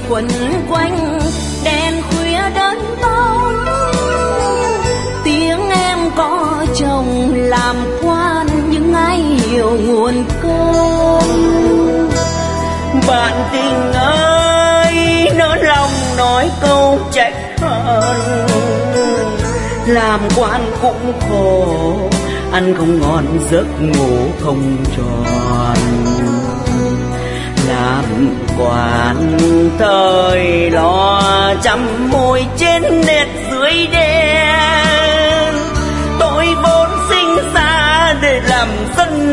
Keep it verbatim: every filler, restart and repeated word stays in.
quẩn quanh đèn khuya đến tối. Tiếng em có chồng làm quan nhưng ai hiểu nguồn cơn. Bạn tình ơi, nỡ lòng nói câu trách hận, làm quan cũng khổ, ăn không ngon giấc ngủ không tròn. Làm quan thời lo chăm môi trên nét dưới đê,